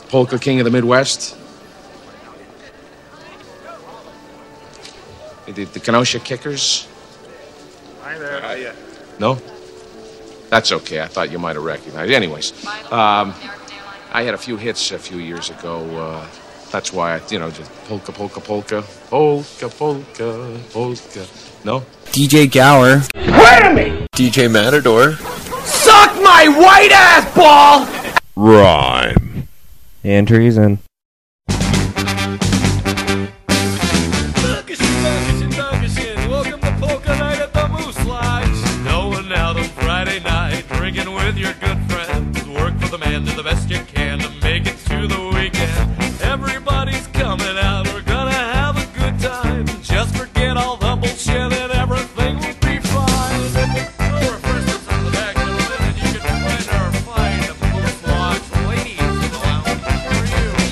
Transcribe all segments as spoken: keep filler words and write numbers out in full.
polka king of the Midwest. The, the Kenosha Kickers. Hi there, how you? No? That's okay. I thought you might have recognized. Anyways, um, I had a few hits a few years ago. Uh, that's why I, you know, just polka, polka, polka, polka, polka, polka. No? D J Gower. Wait a minute! D J Matador. Suck my white ass ball! Rhyme. And treason. Welcome to Polka Night at the Moose Lodge. Going out on Friday night, drinking with your good friends. Work for the man, do the best you can to make it to the weekend. Everybody's coming out, we're gonna have a good time. Just forget all the bullshit and everything will be fine. Throw our first lips on the back of the minute, and you can find our fine Moose Lodge ladies in the lounge for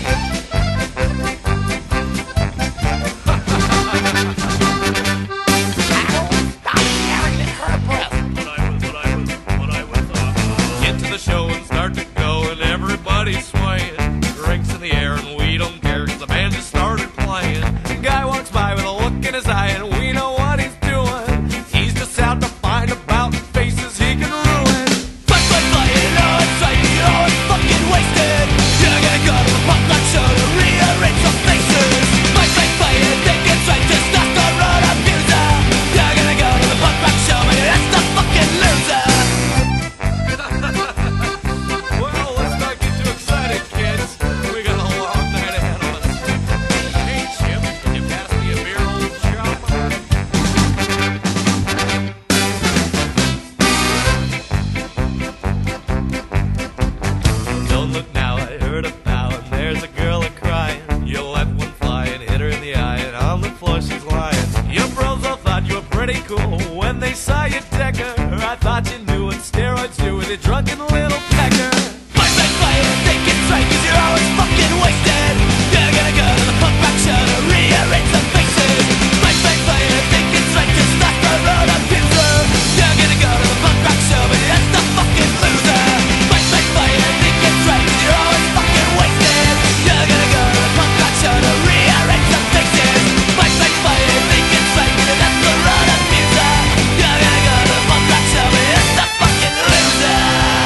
Get to the show and start to go, and everybody's swaying. Drinks in the air, and we don't care, cause the band just started playing. The guy walks by with a look in his eye, and we know what he's doing. He's just out to find about faces he can ruin. Play, play, play, you know it's right, you know it's fucking wasted. You're gonna go to the punk rock show to rearrange some faces. Play, play, play, you think it's right, just not the road abuser. You're gonna go to the punk rock show, but that's the fucking loser. Well, let's not get too excited, kids. We got a long night ahead of us. Hey, Chip, can you pass me a beer, old chum? Don't look now, I heard about, and there's a girl a-crying. You let one fly and hit her in the eye, and on the floor she's lying. Your bros all thought you were pretty cool when they saw you deck her. I thought you knew what steroids do with a drunken little pecker. Play, play, play, and think it's right, cause you're always fucking wasted. You're gonna go to the punk rock show to rearrange some faces. Play, play, play, and think it's right, just not the road abuser. You're gonna go to the punk rock show, but that's the fucking loser. Play, play, play, and think it's right, cause you're always fucking wasted. You're gonna go to the punk rock show to rearrange some faces. Play, play, play, and think it's right, cause that's the road abuser. You're gonna go to the punk rock show, but that's the fucking loser.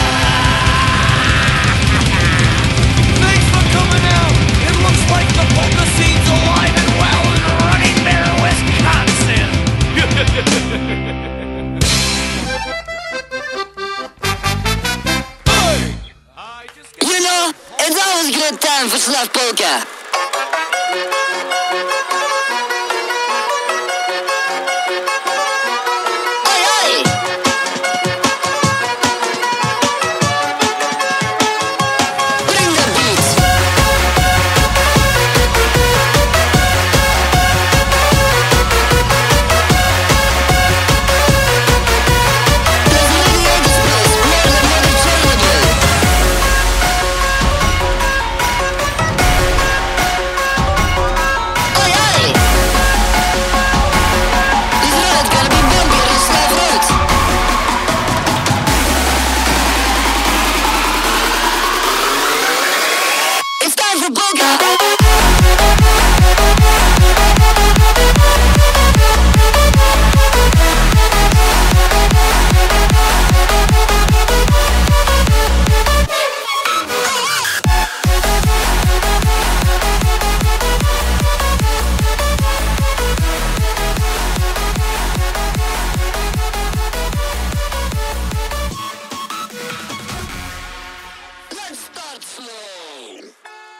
Thanks for coming out. It looks like the polka scene's alive and well in Running Bear, Wisconsin. Hey! I just got You know, it's always a good time for Slav Polka. Oi, oi! Bring the beats. There's an idiot place, more than interchangeable. Oi, oi! This road gonna be bumpier than Slav roads. It's time for polka. Let's start slow.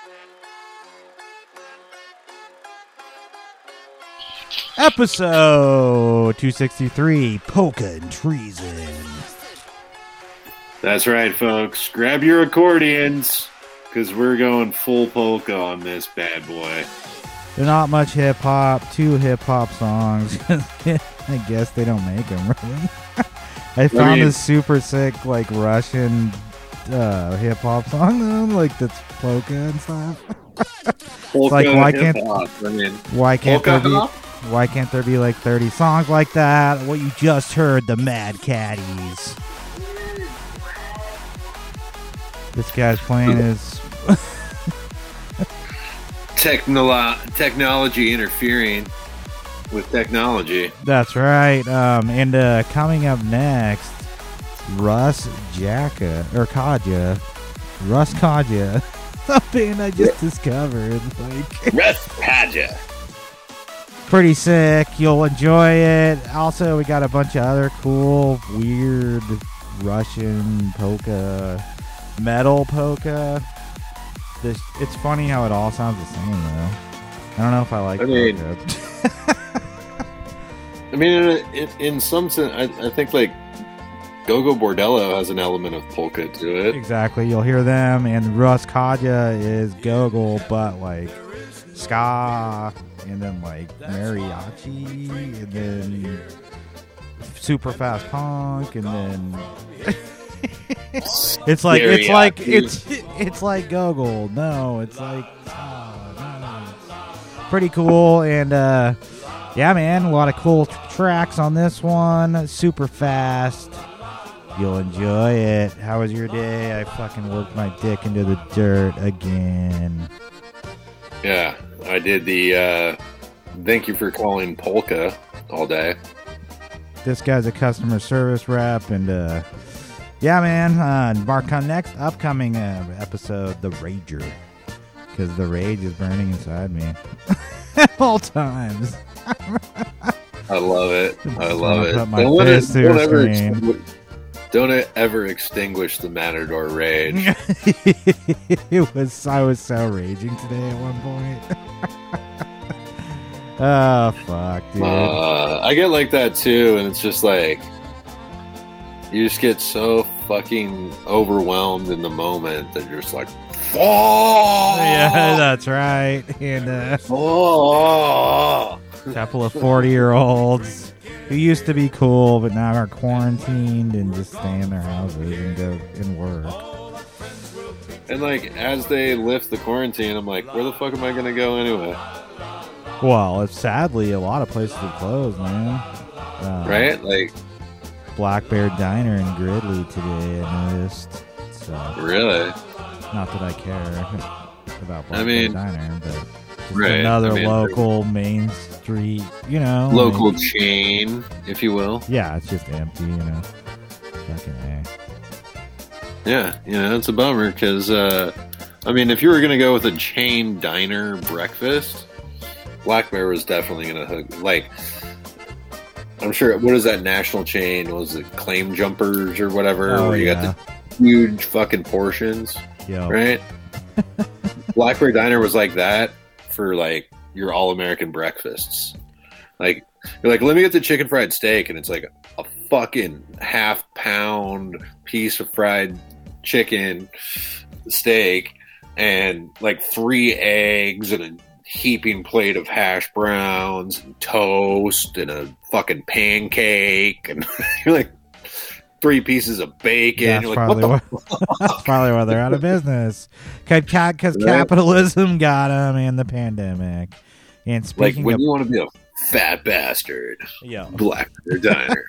Episode two sixty-three, Polka and Treason. That's right, folks. Grab your accordions, because we're going full polka on this bad boy. They're not much hip-hop, two hip-hop songs. I guess they don't make them, really. I found I mean, this super sick, like, Russian uh, hip-hop song, though, like, that's polka and stuff. polka like, why can't, hip-hop. I mean, why can't polka there be... hop? Why can't there be like thirty songs like that? What you just heard, the Mad Caddies. This guy's playing his technolo- technology interfering with technology. That's right. Um, and uh, coming up next, Russ Jacka or Kaja, Russ Kaja, a band I just discovered. Like, Russ Kaja. pretty sick. You'll enjoy it. Also, we got a bunch of other cool, weird Russian polka, metal polka. This, it's funny how it all sounds the same, though. I don't know if I like I mean, polka. I mean, in, in, in some sense, I, I think like Go-Go Bordello has an element of polka to it. Exactly. You'll hear them, and Russ Kaja is Gogol, but like ska, and then like mariachi, and then super fast punk, and then it's like it's like it's it's like Gogol. No, it's like oh, no. Pretty cool, and uh, yeah, man, a lot of cool t- tracks on this one. Super fast. You'll enjoy it. How was your day? I fucking worked my dick into the dirt again. Yeah, I did the uh, thank you for calling polka all day. This guy's a customer service rep, and uh, yeah, man. Uh, mark on next upcoming uh, episode, The Rager, because the rage is burning inside me at all times. I love it. I Just love wanna it. put my Don't, let it, fist through don't, a ever screen. extinguish, don't ever extinguish the Matador rage. It was. I was so raging today at one point. Oh fuck, dude. Uh, I get like that too, and it's just like you just get so fucking overwhelmed in the moment that you're just like, "Oh, Yeah, that's right. And uh, oh." a couple of forty-year-olds who used to be cool, but now are quarantined and just stay in their houses and go and work. And like as they lift the quarantine, I'm like, where the fuck am I gonna go anyway? Well, it's sadly a lot of places are closed, man. Uh, Right? Like, Black Bear Diner in Gridley today, I noticed. So, really? not that I care about Black I mean, Bear Diner, but just right, another I mean, local main street, you know. Local like- chain, if you will. Yeah, it's just empty, you know. Fucking A. Yeah, you know, it's a bummer because, uh, I mean, if you were going to go with a chain diner breakfast, Black Bear was definitely going to hook. Like, I'm sure, what is that national chain? Was it Claim Jumpers or whatever? Oh, where you yeah. got the huge fucking portions, Yo. right? Black Bear Diner was like that for, like, your all-American breakfasts. Like, you're like, let me get the chicken fried steak, and it's like a fucking half pound piece of fried chicken steak and like three eggs and a heaping plate of hash browns and toast and a fucking pancake and you're like three pieces of bacon. That's You're like, probably, what the why, that's probably why they're out of business. Because Right. capitalism got them and the pandemic. And like speaking when of... you want to be a fat bastard, Yo. Black Bear Diner.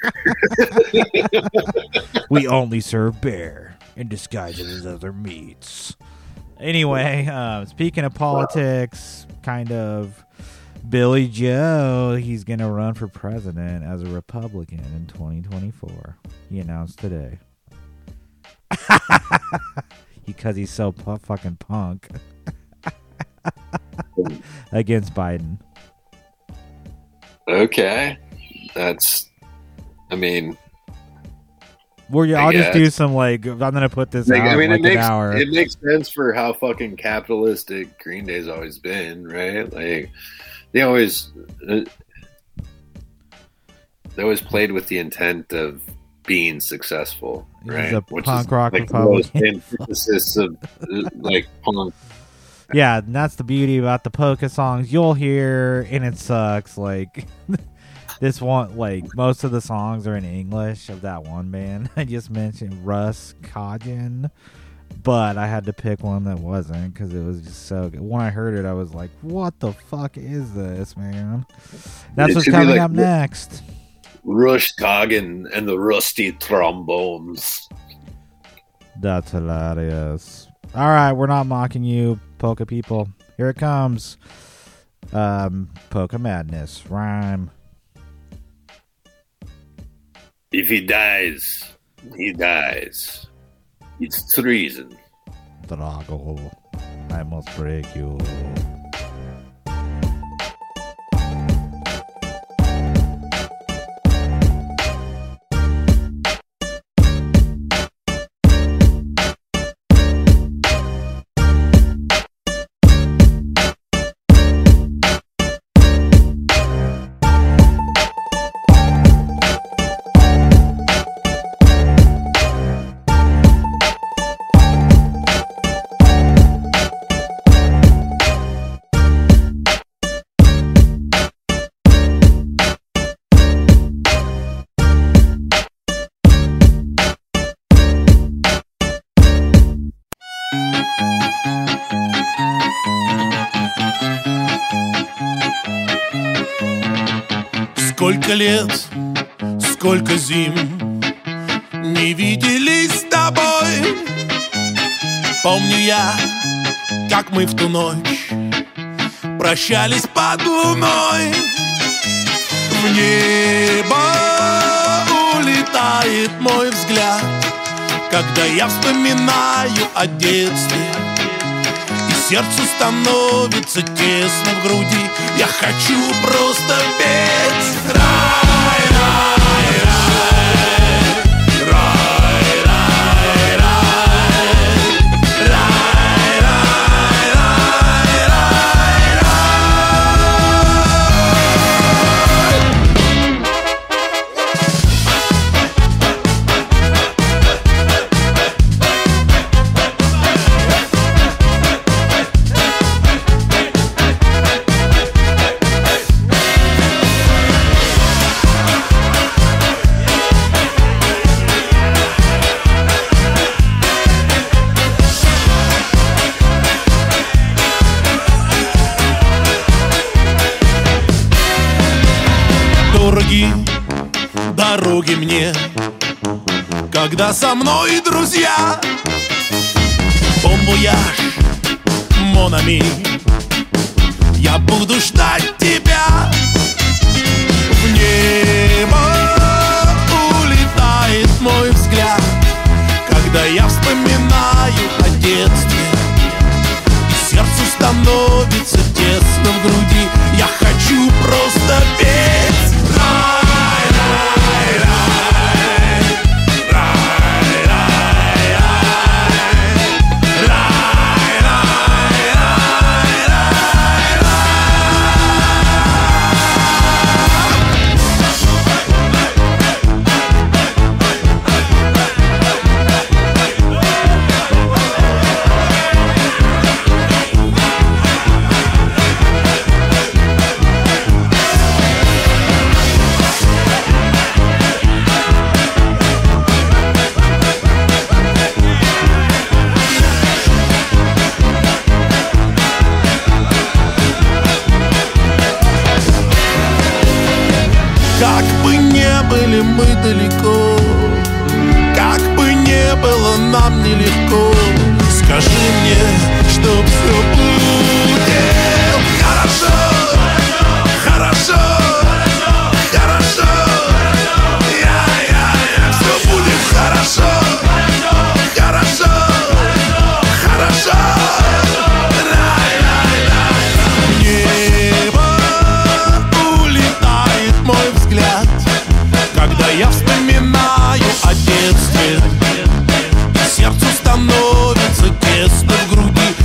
We only serve bear and disguise it as other meats. Anyway, uh, speaking of politics, kind of, Billy Joe, he's going to run for president as a Republican in twenty twenty-four. He announced today. Because he's so pu- fucking punk. Against Biden. Okay. That's, I mean, Well, yeah, I I'll just guess. do some, like, I'm going to put this like, out I mean, in, like it makes an hour. it makes sense for how fucking capitalistic Green Day's always been, right? Like, they always uh, they always played with the intent of being successful, He's right? a Which punk is rock like the most Republican. antithesis of uh, like punk. Yeah, and that's the beauty about the polka songs you'll hear, and it sucks. Like, this one, like, most of the songs are in English of that one band I just mentioned, Russ Kajan. But I had to pick one that wasn't because it was just so good. When I heard it, I was like, what the fuck is this, man? That's It what's should be coming like up the- next. Rush Kagan and the Rusty Trombones. That's hilarious. All right, we're not mocking you, polka people. Here it comes. Um, Polka Madness. Rhyme. If he dies, he dies. It's treason. Drago, I must break you. Сколько лет, сколько зим не виделись с тобой. Помню я, как мы в ту ночь прощались под луной. В небо улетает мой взгляд, когда я вспоминаю о детстве, и сердцу становится тесно в груди. Я хочу просто петь. Рай, рай, рай, рай, рай, рай, рай, рай, рай, рай, дороги мне, когда со мной друзья. Бон вояж, мон ами, я буду ждать тебя. В небо улетает мой взгляд, когда я вспоминаю о детстве, и сердцу становится тесно в груди. Я хочу просто петь. Как бы не были мы далеко, как бы не было нам нелегко, скажи мне, чтоб все будет хорошо, хорошо, хорошо, я-я-я, все будет хорошо, хорошо, хорошо. Когда я вспоминаю о детстве, и сердцу становится тесно в груди.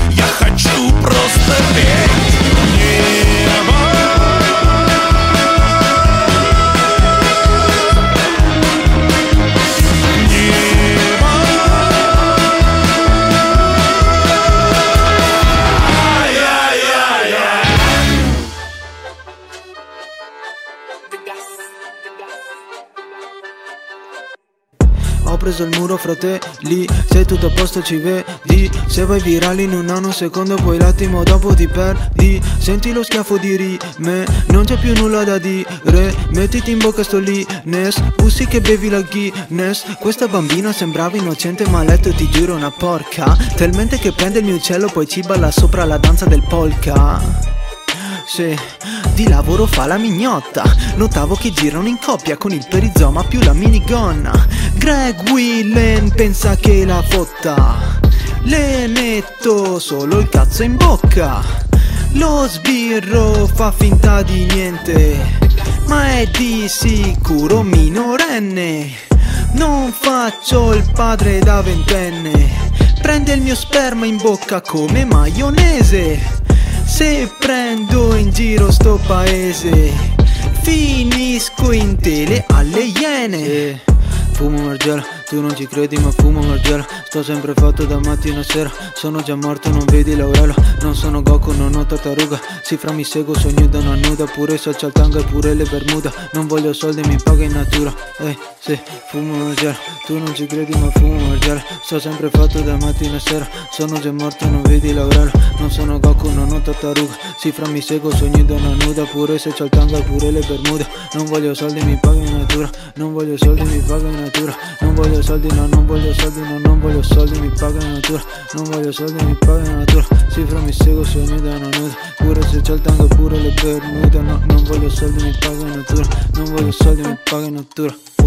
preso il muro fra te, lì, sei tutto a posto ci vedi. Se vai virale in un nanosecondo poi l'attimo dopo ti perdi. Senti lo schiaffo di rime, non c'è più nulla da dire. Mettiti in bocca sto lì, Ness, pussi che bevi la Guinness. Questa bambina sembrava innocente ma a letto ti giuro una porca. Talmente che prende il mio uccello poi ci balla sopra la danza del polka. Sì, di lavoro fa la mignotta. Notavo che girano in coppia con il perizoma più la minigonna. Greg Willen pensa che la fotta. Le metto solo il cazzo in bocca. Lo sbirro fa finta di niente, ma è di sicuro minorenne. Non faccio il padre da ventenne. Prende il mio sperma in bocca come maionese. Se prendo in giro sto paese finisco in tele alle Iene. eh, Fumo Margiela, tu non ci credi ma fumo Margiela. Sto sempre fatto da mattina a sera. Sono già morto, non vedi Laurela. Non sono Goku, non ho tartaruga. Cifra mi seguo, sogno da una nuda. Pure social tanga e pure le Bermuda. Non voglio soldi, mi paga in natura. Eh, sì, fumo Margiela, tu non ci credi ma fumo Margiela. Sto sempre fatto da mattina a sera. Sono già morto, non vedi Laurela. Non sono Goku, non ho tartaruga. Cifra mi seguo, sogno da una nuda. Pure social tanga e pure le Bermuda. Non voglio soldi, mi paga in natura. Non voglio soldi, mi paga in natura. Non voglio soldi, no, non voglio soldi, no, non voglio soldi, mi paga in natura. Non voglio soldi, mi paga in natura. Cifra mi seguo, sogno da una nuda. Pure se c'è il tango e pure le Bermuda. No, non voglio soldi, mi paga in natura. Non voglio soldi, mi paga in natura. Wow.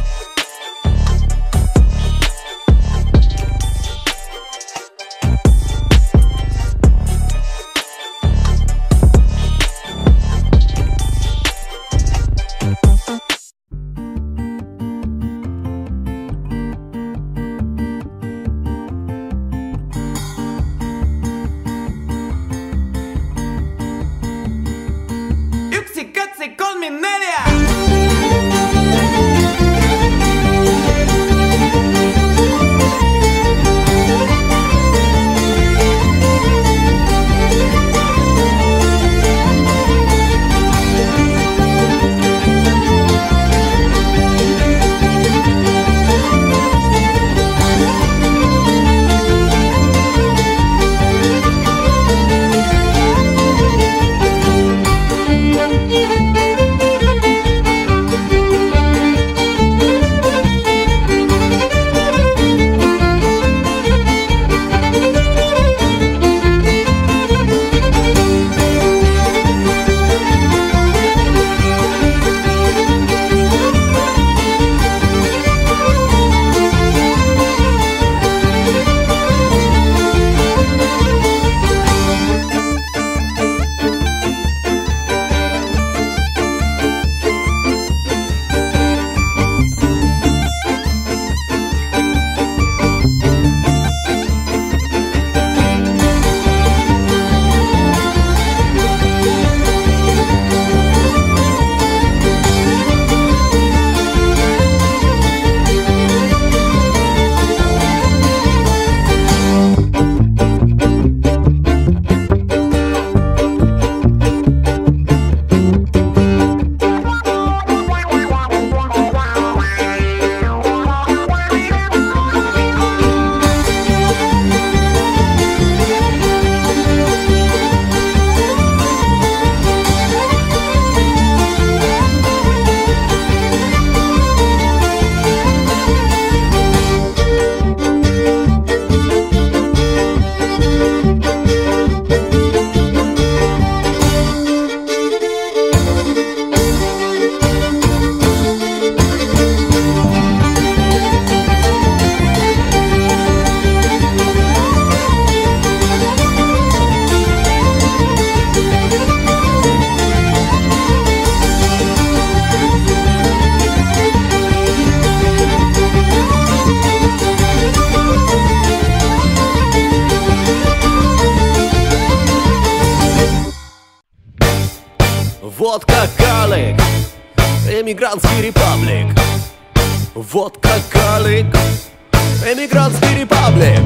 Вот как Калик, эмигрантский репаблик. Вот как Калик, эмигрантский репаблик.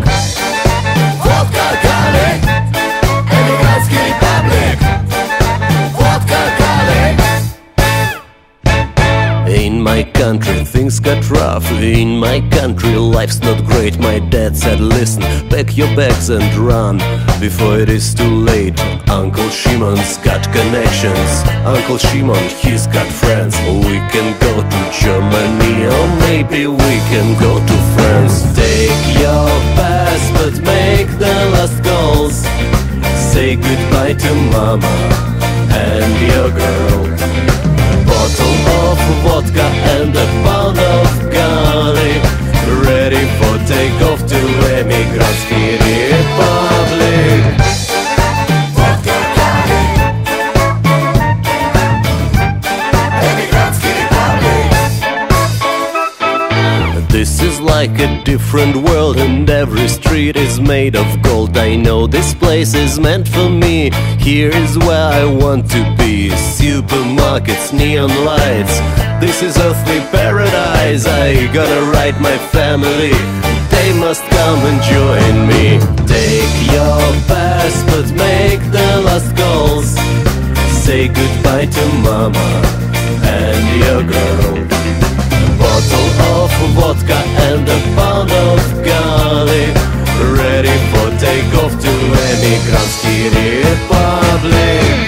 Вот как Калик, эмигрантский репаблик. Вот как Калик. In my country things got rough. In my country life's not great. My dad said, listen, pack your bags and run before it is too late. Uncle Shimon's got connections. Uncle Shimon, he's got friends. We can go to Germany, or maybe we can go to France. Take your passport, make the last calls. Say goodbye to mama and your girl. A bottle of vodka and a pound of garlic, ready for takeoff to Emigransky Republic. Vodka, garlic, Emigransky Republic. This is like a different world, and every street is made of gold. I know this place is meant for me. Here is where I want to be. Supermarkets, neon lights. This is earthly paradise. I gotta write my family. They must come and join me. Take your passport, make the last calls. Say goodbye to mama and your girl. A bottle of vodka and a pound of garlic, ready for takeoff to Emigransky Republic.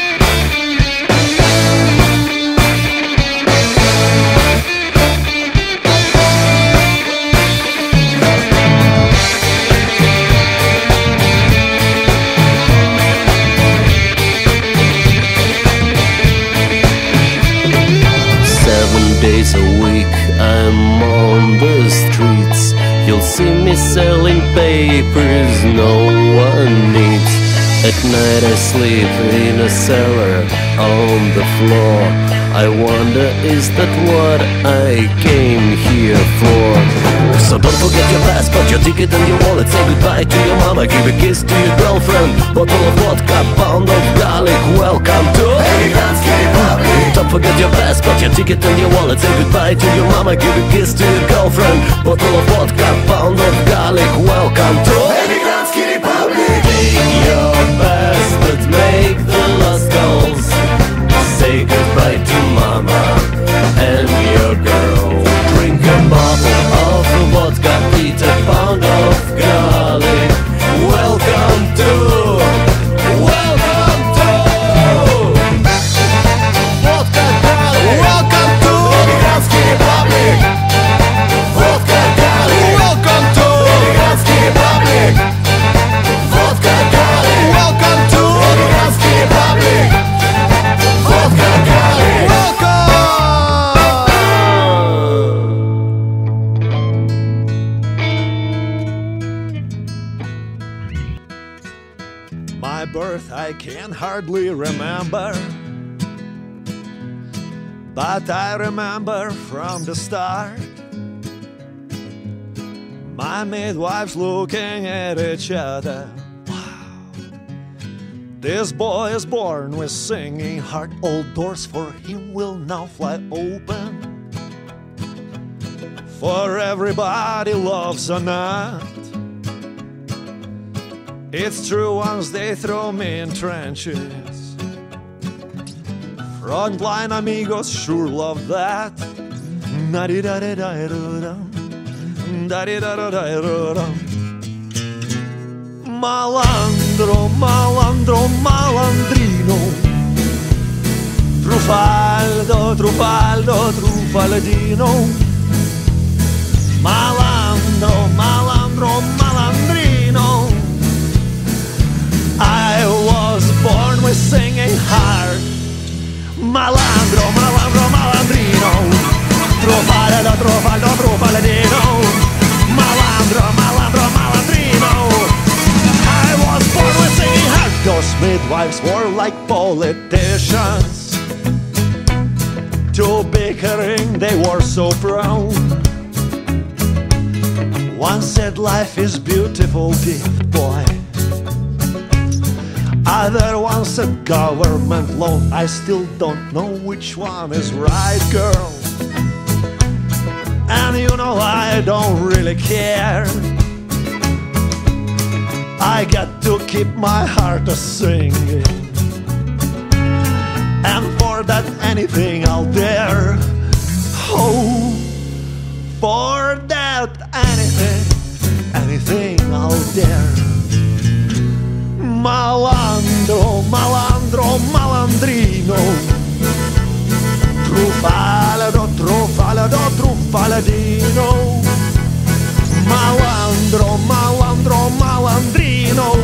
Days a week I'm on the streets. You'll see me selling papers no one needs. At night I sleep in a cellar on the floor. I wonder, is that what I came here for? So don't forget your passport, your ticket and your wallet. Say goodbye to your mama, give a kiss to your girlfriend. Bottle of vodka, pound of garlic. Welcome to Emigransky Republic. Don't forget your passport, your ticket and your wallet. Say goodbye to your mama, give a kiss to your girlfriend. Bottle of vodka, pound of garlic. Welcome to Emigransky Republic. Take your passport, make the last calls. Say goodbye to mama and your girl. Drink a bottle of vodka, eat a pound of garlic. Welcome to, welcome to vodka garlic. Welcome to Emigransky Republic. Vodka garlic. Welcome to Emigransky Republic. Vodka garlic. Welcome to Emigransky Republic. Vodka garlic. Welcome. My birth I can hardly remember, but I remember from the start. My midwives looking at each other. Wow. This boy is born with singing heart. All doors for him will now fly open. For everybody loves a nut. It's true, once they throw me in trenches. Frontline amigos sure love that. Da-di-da-di-da-di-da-dum. Da-di-da-da-di-da-dum. Malandro, malandro, malandrino. Trufaldo, trufaldo, trufaldino. Malandro, malandro, malandrino. I was born with singing heart. Malandro, malandro, malandrino. Trufaldo, trufaldo, trufaldino. Malandro, malandro, malandrino. I was born with singing heart. Those midwives were like politicians. To bickering they were so prone. One said life is beautiful gift, boy. Other one said government loan. I still don't know which one is right, girl. And you know I don't really care. I got to keep my heart a singing. And for that anything I'll dare. Oh, for that. Anything, anything out there. Malandro, malandro, malandrino. Truffalado, truffalado, truffaladino. Malandro, malandro, malandrino.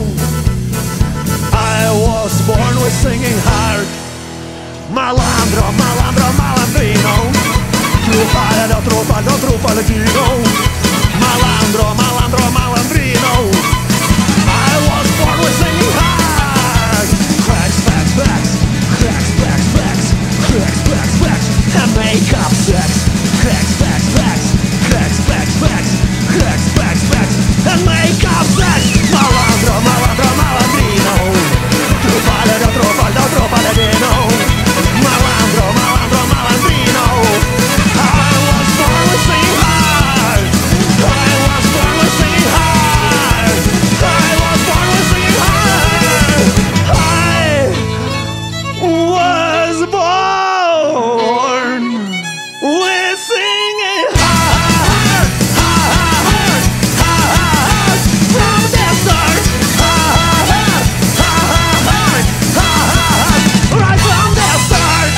I was born with singing heart. Malandro, malandro, malandrino. Truffalado, truffalado, truffaladino. Malandro, malandro, malandrino. I was born with singing heart. Cracks, facts, facts. Cracks, facts, facts. Cracks, facts, facts. And make up sex. Cracks, facts, facts. Cracks, facts, facts. Cracks, facts, facts. And make up sex. Malandro, malandro, malandrino. Truffalado, truffalado, truffaladino. Malandro, malandro, malandrino. I was born with singing heart. I was born with singing heart. I was born with singing heart. I was born with singing heart. Heart, heart, from the start. Heart, heart, heart, right from the start.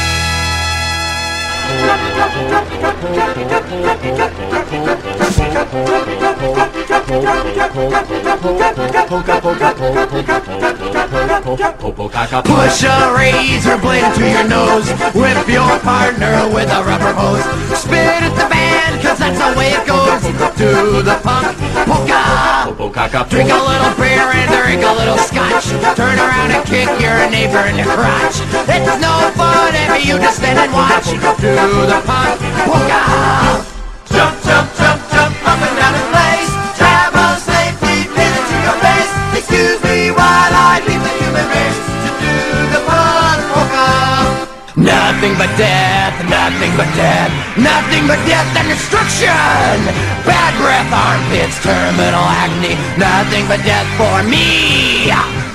Push a razor blade into your nose. Whip your partner with a rubber hose. Spit at the band, cause that's the way it goes. Do the punk polka. Drink a little beer and drink a little scotch. Turn around and kick your neighbor in the crotch. It's no fun if you just stand and watch. Do the punk polka. Jump, jump, jump, jump up and down in place. Travel safely, pin into your face. Excuse me while I leave the human race to do the punk polka. Nothing but death, nothing but death, nothing but death and destruction. Bad breath, armpits, terminal agony. Nothing but death for me.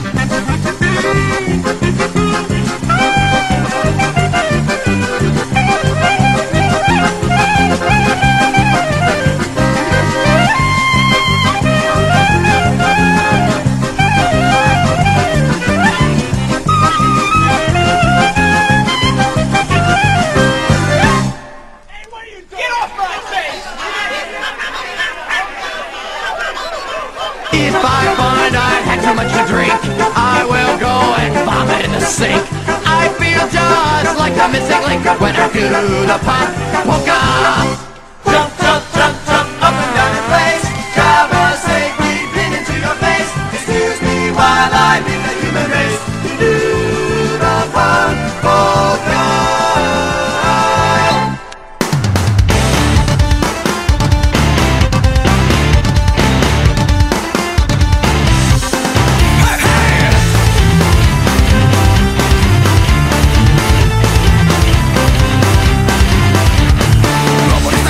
If I find I've had too much to drink, I will go and vomit in the sink. I feel just like the missing link when I do the punk polka. Jump, jump, jump, jump up and down in place. Travel safely, pin into your face. Excuse me while I leave the human race to do the punk polka. Nobody's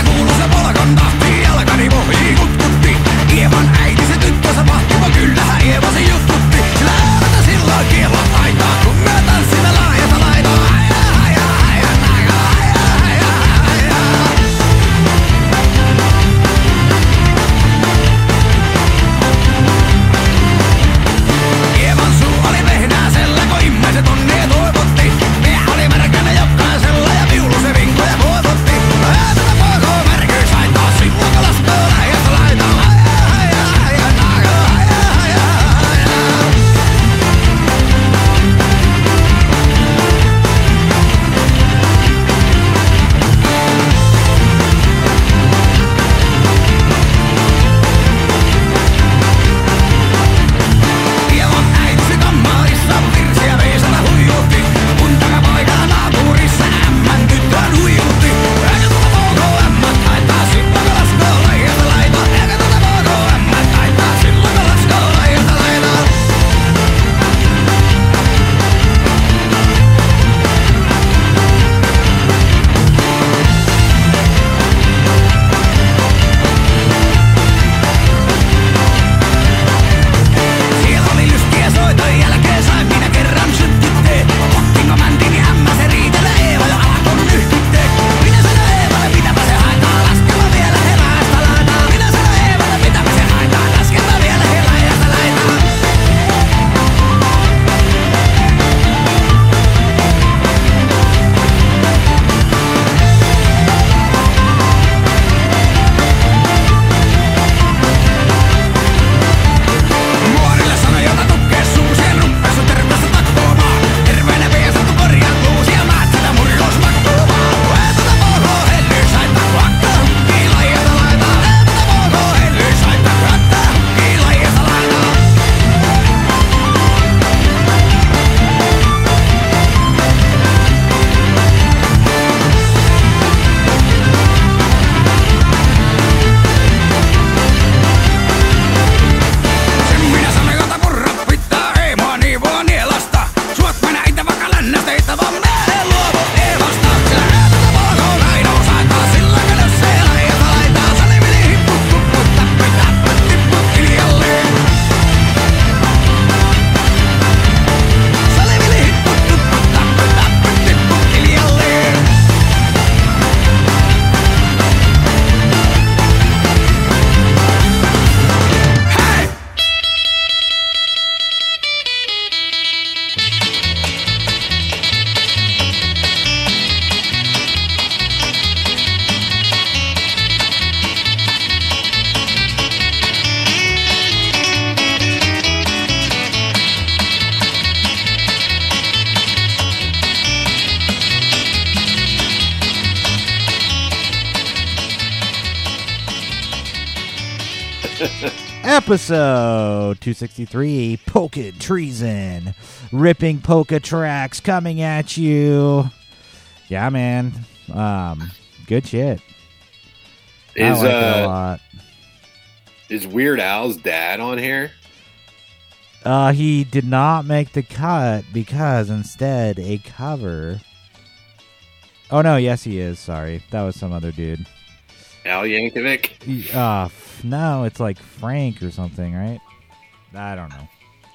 Episode two sixty-three, Polka Treason. Ripping polka tracks coming at you. Yeah, man. Um, good shit. Is, I like it a uh, lot. Is Weird Al's dad on here? Uh, he did not make the cut because instead a cover. Oh, no, yes, he is. Sorry. That was some other dude. Al Yankovic? He- Uh, f- no, it's like Frank or something, right? I don't know.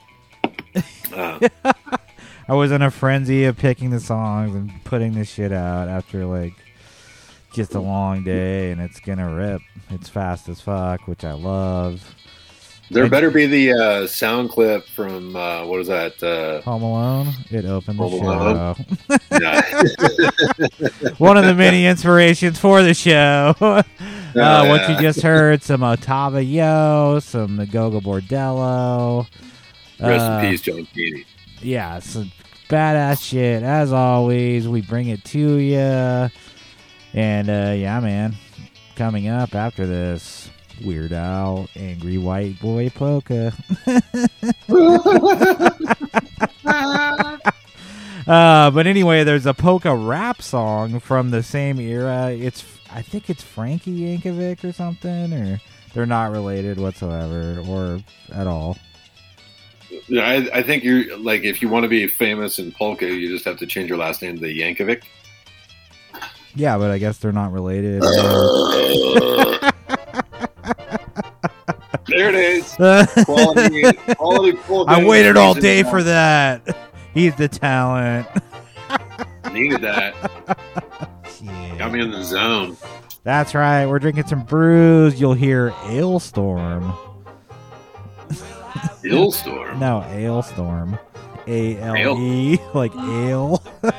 Oh. I was in a frenzy of picking the songs and putting this shit out after like just a long day, and it's gonna rip. It's fast as fuck, which I love. There And- better be the uh, sound clip from, uh, what is that? Uh, Home Alone. It opened the Home show. Alone? Yeah. One of the many inspirations for the show. uh, Oh, What yeah. you just heard, some Ottava Yo, some Gogo Bordello. Rest Uh, in peace, John Candy. Yeah, some badass shit. As always, we bring it to you. And, uh, yeah, man. Coming up after this, Weird Al, Angry White Boy Polka. uh, but anyway, there's a polka rap song from the same era. It's, I think it's Frankie Yankovic or something, or they're not related whatsoever or at all. Yeah, I, I think you're like, if you want to be famous in polka, you just have to change your last name to Yankovic. Yeah, but I guess they're not related. There it is. Quality, quality polka. I waited all day for that. He's the talent. Needed that. Got me in the zone. That's right. We're drinking some brews. You'll hear Ailstorm. Ailstorm? No, Ailstorm. A L E, like ale.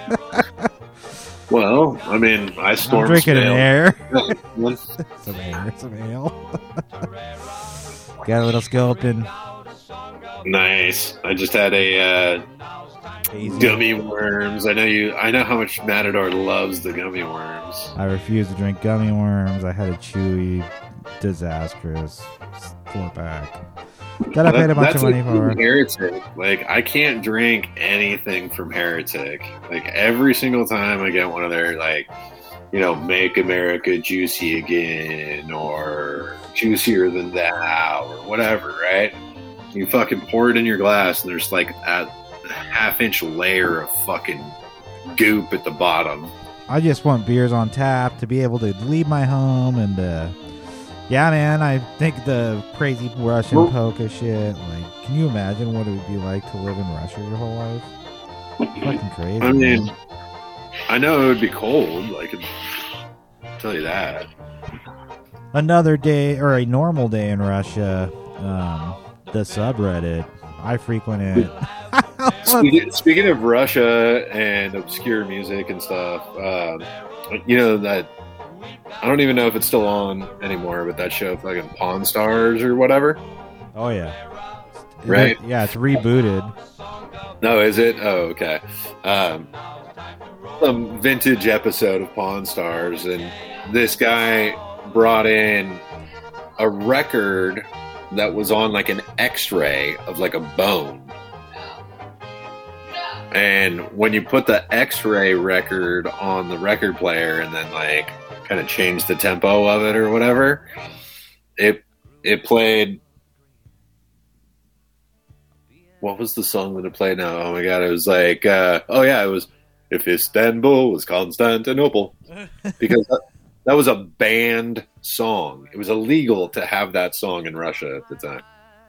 Well, I mean, I I'm stormed. drinking an stale. air. Yeah. some air, some ale. Got a little sculpin. Nice. I just had a uh, gummy worms. I know you. I know how much Matador loves the gummy worms. I refuse to drink gummy worms. I had a chewy, disastrous four pack that I paid a bunch That's of money like for. Heretic. Like, I can't drink anything from Heretic. Like, every single time I get one of their, like, you know, Make America Juicy Again or Juicier Than Thou or whatever, right? You fucking pour it in your glass and there's like a half inch layer of fucking goop at the bottom. I just want beers on tap to be able to leave my home and, uh, yeah, man, I think the crazy Russian Well- polka shit, like, can you imagine what it would be like to live in Russia your whole life? Fucking crazy. I mean, man. I know it would be cold. I can tell you that. Another day, or a normal day in Russia, um, the subreddit, I frequent it. Speaking, speaking of Russia and obscure music and stuff, um, you know that I don't even know if it's still on anymore, but that show, fucking Pawn Stars or whatever. Oh, yeah. Right? Yeah, it's rebooted. No, is it? Oh, okay. Um, some vintage episode of Pawn Stars, and this guy brought in a record that was on like an X-ray of like a bone. And when you put the X-ray record on the record player and then like kind of change the tempo of it or whatever, it it played. What was the song that it played now? Oh my god, it was like, uh, oh yeah, it was If Istanbul was Constantinople. Because that, that was a banned song. It was illegal to have that song in Russia at the time.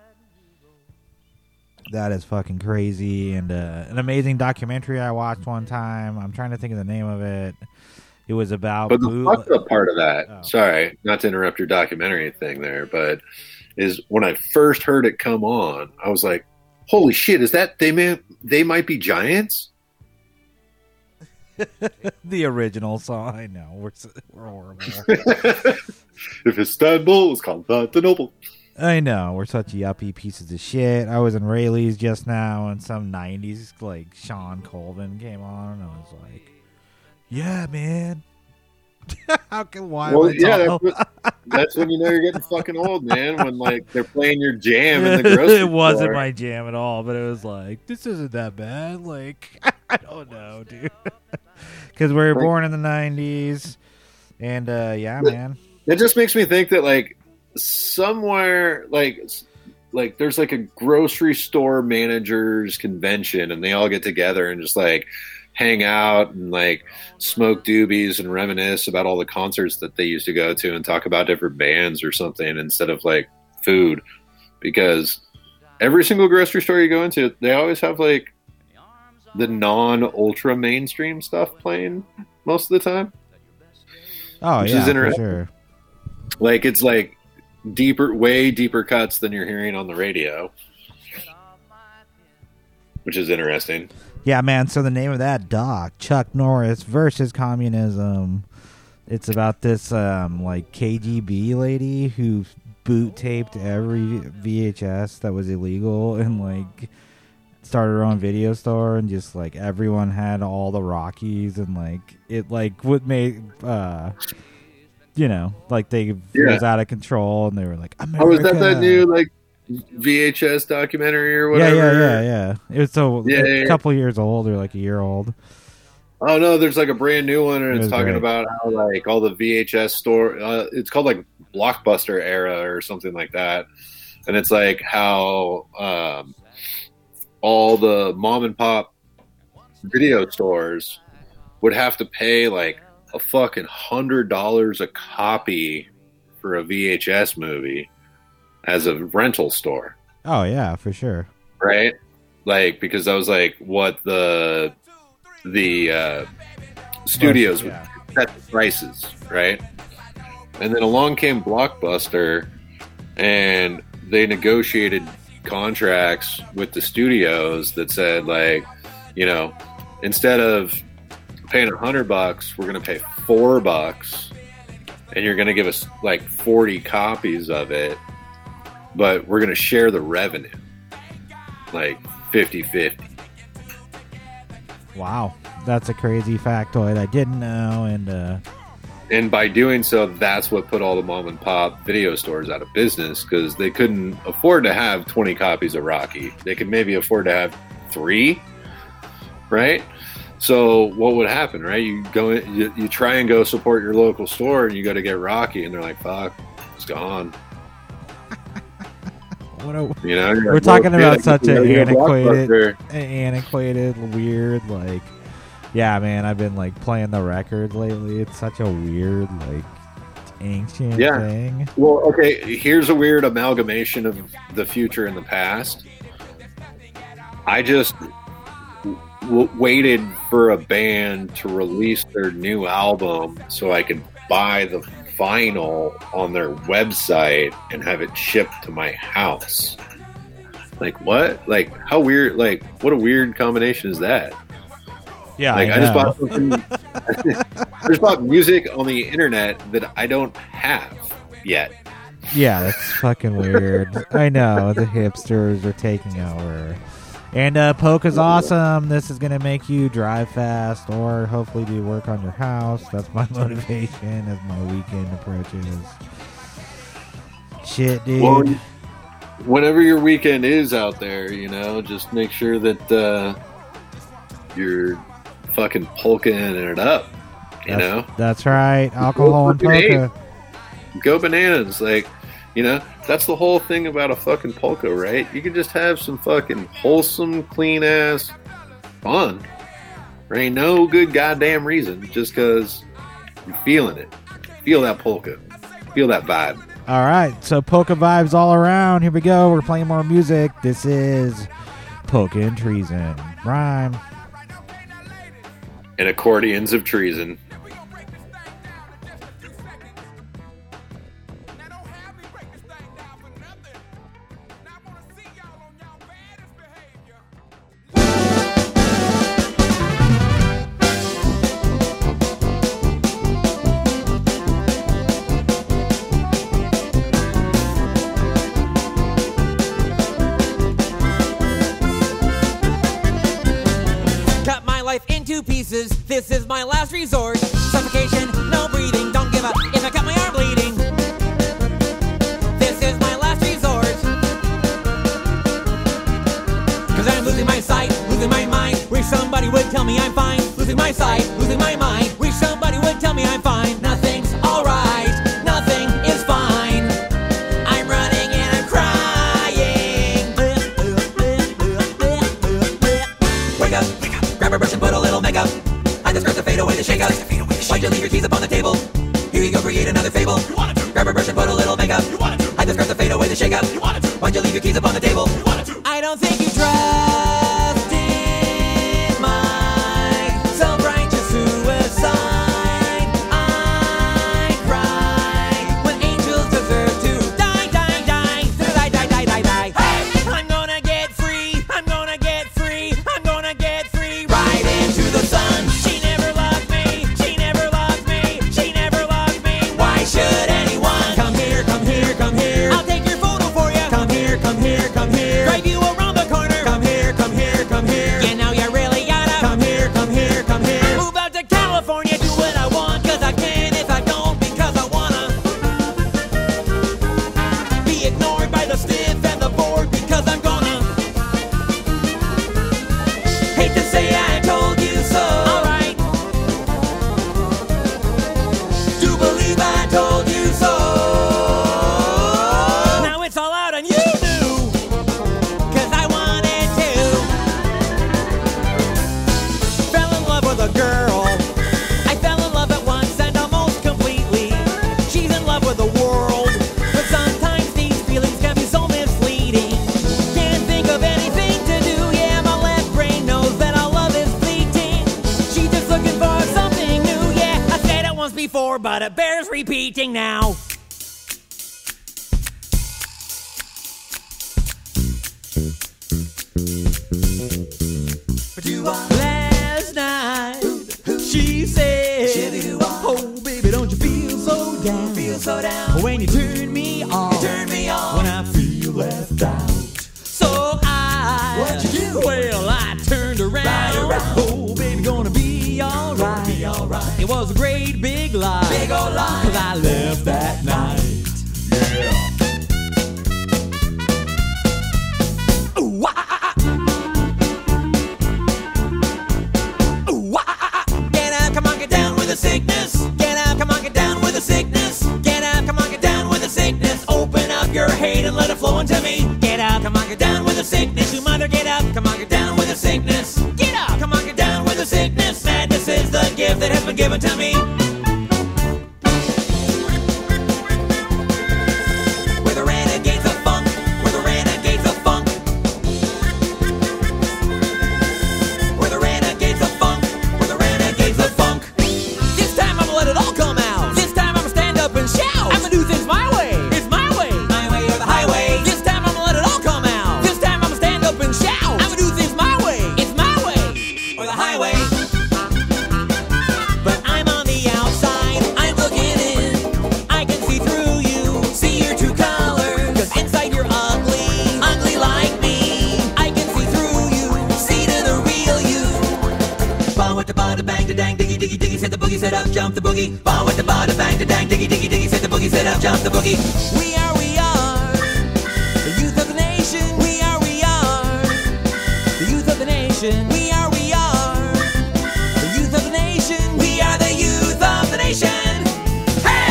That is fucking crazy. And uh, an amazing documentary I watched one time. I'm trying to think of the name of it. It was about But the boot- fucked up part of that, Oh. sorry, not to interrupt your documentary thing there, but is when I first heard it come on, I was like, holy shit, is that They May, they Might Be Giants? the original song. I know we're s- we're horrible. If Istanbul was Constantinople. I know we're such yuppie pieces of shit. I was in Rayleigh's just now, and some nineties like Sean Colvin came on, and I was like, "Yeah, man." How can why? Well, am I yeah, talking- that's what, That's when you know you're getting fucking old, man. When like they're playing your jam in the grocery It wasn't store. my jam at all, but it was like, this isn't that bad. Like, I don't know, dude. Because we were born in the nineties. And, uh, yeah, man. It just makes me think that, like, somewhere, like, like there's like a grocery store managers convention, and they all get together and just like hang out and like smoke doobies and reminisce about all the concerts that they used to go to and talk about different bands or something instead of like food. Because every single grocery store you go into, they always have like the non-ultra mainstream stuff playing most of the time. Oh, which yeah, is for interesting. sure. Like, it's like deeper, way deeper cuts than you're hearing on the radio, which is interesting. Yeah, man. So the name of that doc, Chuck Norris versus Communism. It's about this um, like K G B lady who boot taped every V H S that was illegal and like started her own video store, and just like everyone had all the Rockies, and like it like what made uh you know like they it Yeah. was out of control, and they were like, America. Oh, was that that new like V H S documentary or Yeah, whatever? yeah, yeah, yeah. It was so Yeah, a yeah, yeah. couple years old, or like a year old. Oh no, there's like a brand new one, and It it's was talking great. about how like all the V H S store. Uh, it's called like Blockbuster era or something like that, and it's like how um, all the mom and pop video stores would have to pay like a fucking hundred dollars a copy for a V H S movie as a rental store. Oh yeah, for sure. Right? Like, because that was like what the the uh, studios would Yeah. set the prices, right? And then along came Blockbuster, and they negotiated contracts with the studios that said, like, you know, instead of paying a hundred bucks, we're going to pay four bucks, and you're going to give us like forty copies of it, but we're going to share the revenue, like fifty-fifty. Wow, that's a crazy factoid I didn't know, and uh, And by doing so, that's what put all the mom and pop video stores out of business, because they couldn't afford to have twenty copies of Rocky. They could maybe afford to have three, right? So what would happen, right? You go, in, you, you try and go support your local store, and you go to get Rocky, and they're like, "Fuck, it's gone." what a, You know, you're we're like, talking well, about yeah, such you an gotta get antiquated, Blockbuster. antiquated, weird, like, yeah, man. I've been like playing the records lately. It's such a weird, like, ancient Yeah. thing. Well, okay, here's a weird amalgamation of the future and the past. I just w- waited for a band to release their new album so I could buy the vinyl on their website and have it shipped to my house. Like, what? Like, how weird? Like, what a weird combination is that? Yeah, Like, I, I, just know. bought something, I just bought music on the internet that I don't have yet. Yeah, that's fucking weird. I know the hipsters are taking over. And uh, Polka's awesome. This is gonna make you drive fast, or hopefully do work on your house. That's my motivation as my weekend approaches. Shit, dude. Well, whenever your weekend is out there, you know, just make sure that uh, you're fucking polkaing it up. You that's, know, that's right. Alcohol and polka. go bananas. Like, you know, that's the whole thing about a fucking polka, right? You can just have some fucking wholesome, clean ass fun. There ain't no good goddamn reason, just because you're feeling it. Feel that polka. Feel that vibe. All right, so polka vibes all around. Here we go. We're playing more music. This is Polka and Treason. Rhyme. And accordions of treason. Cut my life into pieces, this is my last resort. Suffocation, no breathing, don't give up if I cut my arm bleeding. me I'm fine. Losing my sight, losing my mind. Wish somebody would tell me I'm fine. Nothing's alright, nothing is fine. I'm running and I'm crying. Wake up, wake up, grab a brush and put a little makeup. I just scratch the fade away the shake up. Why'd you leave your keys upon the table? Here you go, create another fable. You wanted to. Grab a brush and put a little makeup. You wanted to. I just scratch the fade away the shake up. You wanted to. Why'd you leave your keys upon the table? You wanted to. I don't think you trust in my self-righteous suicide. I cry when angels deserve to die, die, die, die, die, die, die, die. Hey! I'm gonna get free. I'm gonna get free. I'm gonna get free. Right into the sun. She never loved me. She never loved me. She never loved me. Why should anyone come here? Come here. Come here. I'll take your photo for you. Come here. Come here. Come here. Drive you around the corner. Come here. Come here. Come here. Yeah, now you really gotta come here. Come here. Come here. Move out to California. Do what I want 'cause I can. If I don't, because I wanna be ignored by the stiff and the bored because I'm gonna hate to say I told you so. Alright. Do believe I told you so. Now it's all out and you knew 'cause I wanted to. Fell in love with a girl. I fell in love at once and almost completely. She's in love with the world, but sometimes these feelings can be so misleading. Can't think of anything to do. Yeah, my left brain knows that our love is fleeting. She's just looking for something new. Yeah, I said it once before, but it bears repeating now. Last night, she said, "Oh, baby, don't you feel so down? Feel so down when you turn me on? You turn me on when I feel left out." So I, what'd you do? Well, I turned around. Right around. Oh, baby, gonna be alright. Be alright. It was a great big lie. Big old lie. 'Cause I left that night. Yeah. Ooh, ah, ah, ah. Get up, come on, get down with the sickness. Get up, come on, get down with the sickness. Get up, come on, get down with the sickness. Open up your hate and let it flow into me. Get up, come on, get down with the sickness. You mother, get up, come on, get down with the sickness. Get up, come on, get down with the sickness. Madness is the gift that has been given to me. We're the renegades of funk. We're the renegades of funk. We're the renegades of funk. We're the renegades of funk. This time I'm gonna let it all come out. This time I'm gonna stand up and shout. I'm gonna do things my way. It's my way. My way or the highway. This time I'm gonna let it all come out. This time I'm gonna stand up and shout. I'm gonna do things my way. It's my way or the highway. But I'm on the outside. I'm looking in. I can see through you. See your true colors. 'Cause inside you're ugly. Ugly like me. I can see through you. See to the real you. Ball with the bada bang, da dang, diggy, diggy, diggy, set the boogie, set up, jump the boogie. Ball with the bada bang, da dang, diggy, diggy, diggy, set the boogie, set up, jump the boogie. We are, we are the youth of the nation. We are, we are the youth of the nation. We are, we are the youth of the nation. We are the youth of the nation. Hey!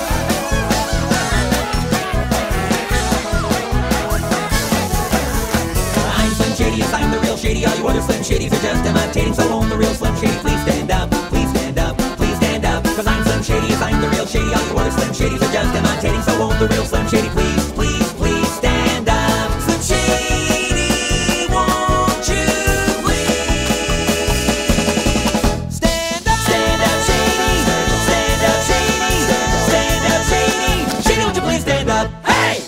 I'm Slim Shady, yes, I'm the real Shady. All you other Slim Shadys are just imitating. So won't the real Slim Shady please stand up? Please stand up, please stand up. 'Cause I'm Slim Shady, yes, I'm the real Shady. All you other Slim Shadys are just imitating. So won't the real Slim Shady please, please, please stand up? Slim Shady, won't you please stand up? Stand up, Shady. Stand up, Shady. Stand up, Shady. Shady, won't you please stand up? Hey!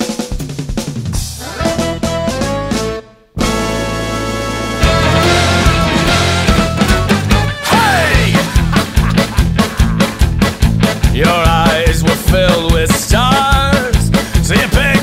Your eyes were filled with stars, so you paid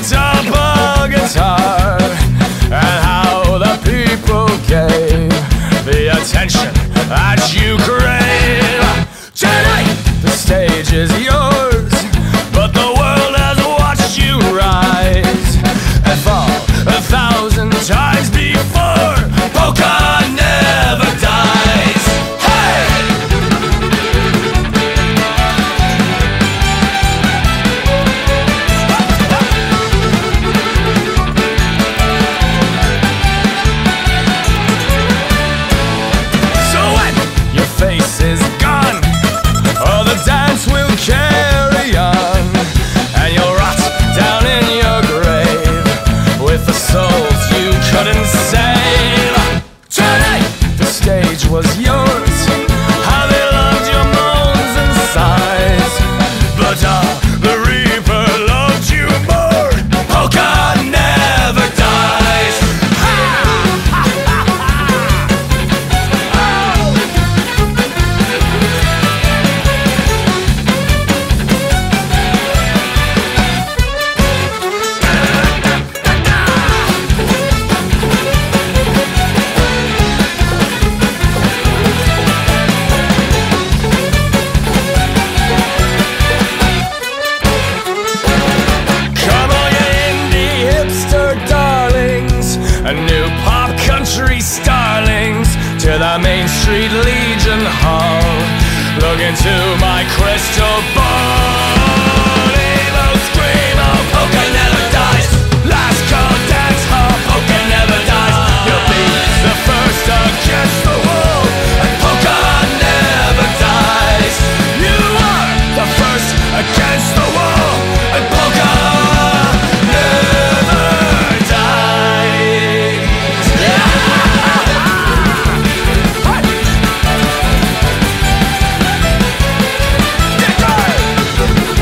was yours. How they loved your moans and sighs. But uh, the Reaper loved you more. Polka never dies. Come on, you indie hipster darlings, and new pop country starlings, to the Main Street Legion Hall. Look into my crystal ball. Evo screamo, polka never dies. Last call dance hall, polka never dies. You'll be the first against the wall, and polka never dies. You are the first against the wall, and polka never dies. Yeah!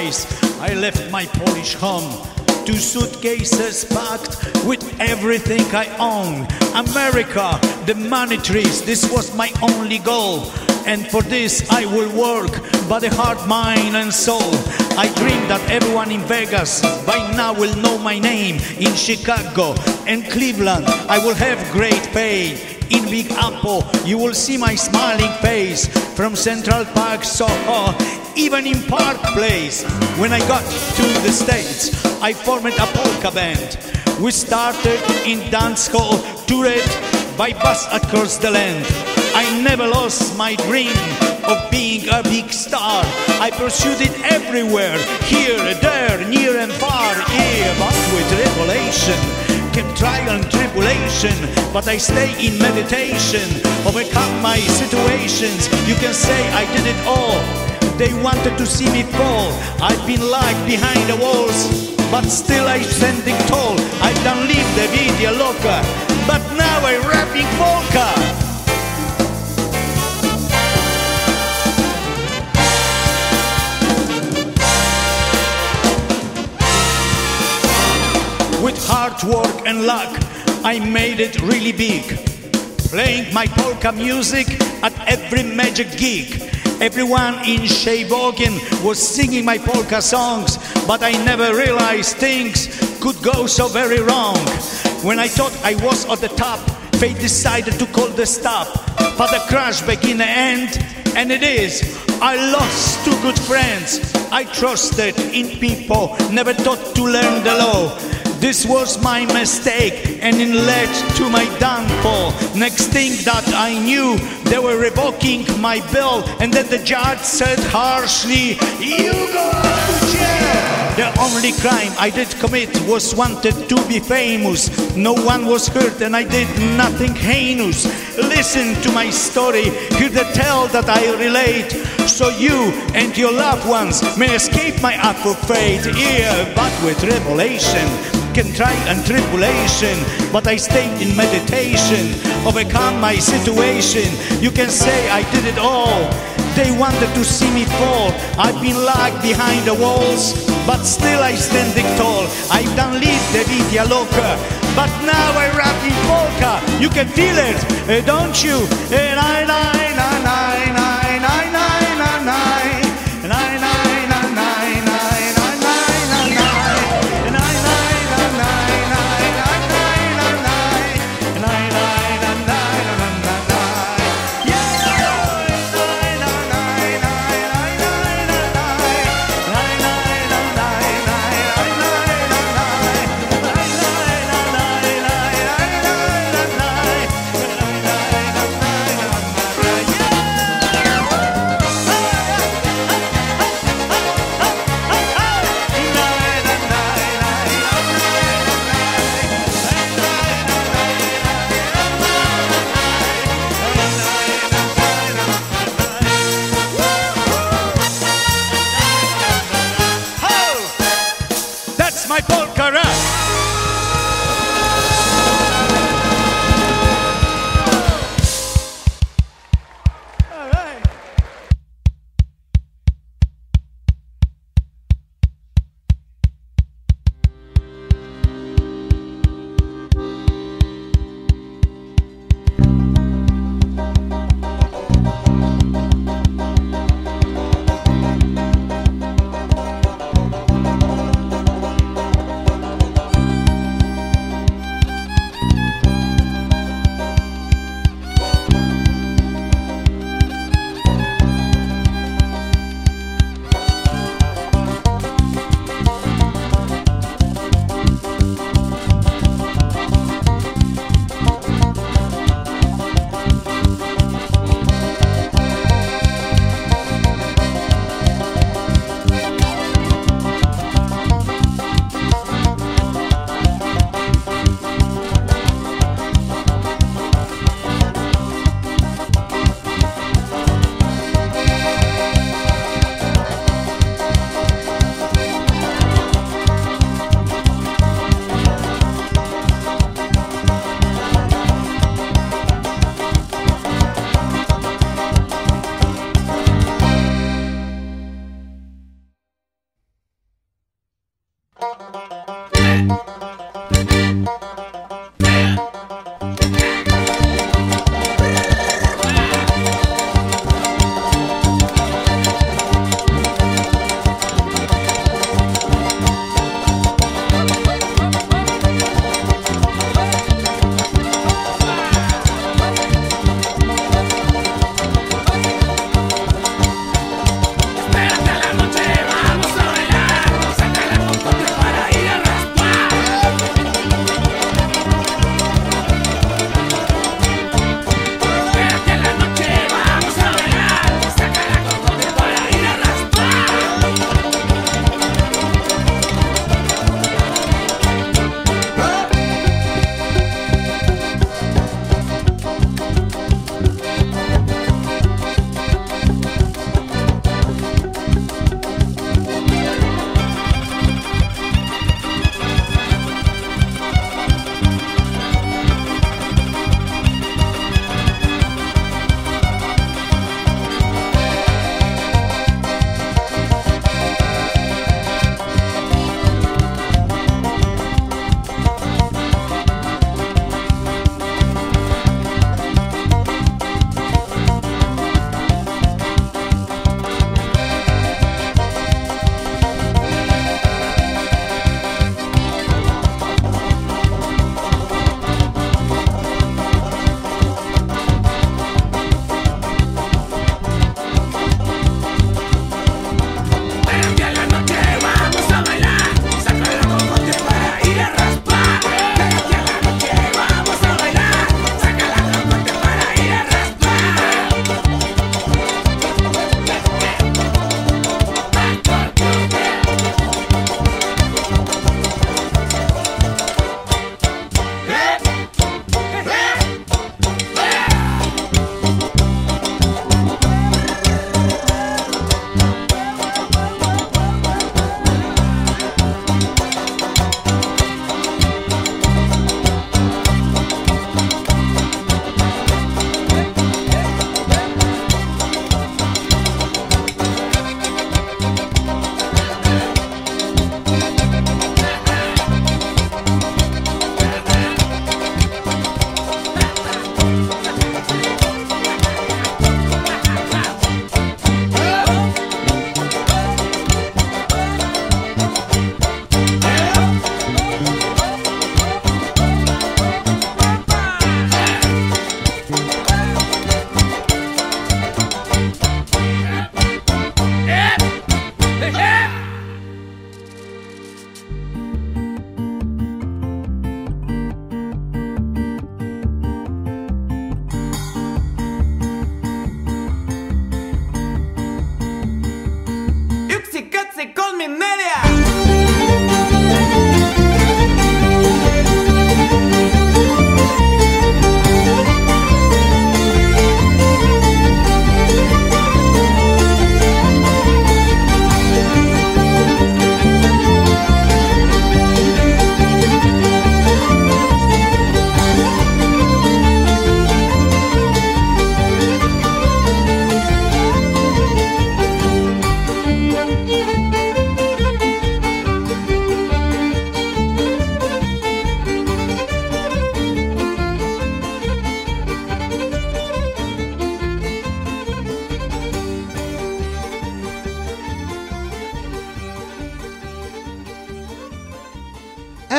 twice I left my Polish home. Two suitcases packed with everything I own. America, the money trees, this was my only goal. And for this I will work, body, heart, mind and soul. I dream that everyone in Vegas by now will know my name. In Chicago and Cleveland I will have great pay. In Big Apple you will see my smiling face. From Central Park, Soho, even in Park Place. When I got to the States I formed a polka band. We started in dance hall, toured by bus across the land. I never lost my dream of being a big star. I pursued it everywhere, here, there, near and far. Yeah, but with revelation came trial and tribulation, but I stay in meditation, overcome my situations. You can say I did it all. They wanted to see me fall. I've been locked behind the walls, but still I'm standing tall. I don't leave the video loca, but now I'm rapping polka. With hard work and luck, I made it really big. Playing my polka music at every major gig. Everyone in Sheboygan was singing my polka songs, but I never realized things could go so very wrong. When I thought I was at the top, fate decided to call the stop. But the crash began the end, and it is. I lost two good friends. I trusted in people, never thought to learn the law. This was my mistake, and it led to my downfall. Next thing that I knew, they were revoking my bill, and then the judge said harshly, "You go to jail." The only crime I did commit was wanted to be famous. No one was hurt, and I did nothing heinous. Listen to my story, hear the tale that I relate, so you and your loved ones may escape my awful fate. Yeah, but with revelation can try and tribulation, but I stayed in meditation, overcome my situation. You can say I did it all. They wanted to see me fall. I've been locked behind the walls, but still I standing tall. I don't leave the Vidia Loca, but now I rap in polka. You can feel it, eh, don't you? Eh, nine, nine, nine, nine, nine, nine, nine, nine, nine.